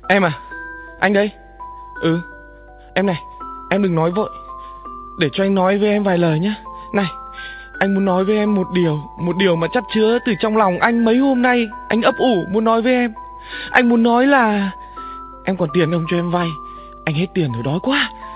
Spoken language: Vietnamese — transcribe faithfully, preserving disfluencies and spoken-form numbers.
Em à, anh đây. Ừ, em này, em đừng nói vội. Để cho anh nói với em vài lời nhé. Này, anh muốn nói với em một điều, một điều mà chất chứa từ trong lòng anh mấy hôm nay. Anh ấp ủ muốn nói với em. Anh muốn nói là em còn tiền ông cho em vay, anh hết tiền rồi, đói quá.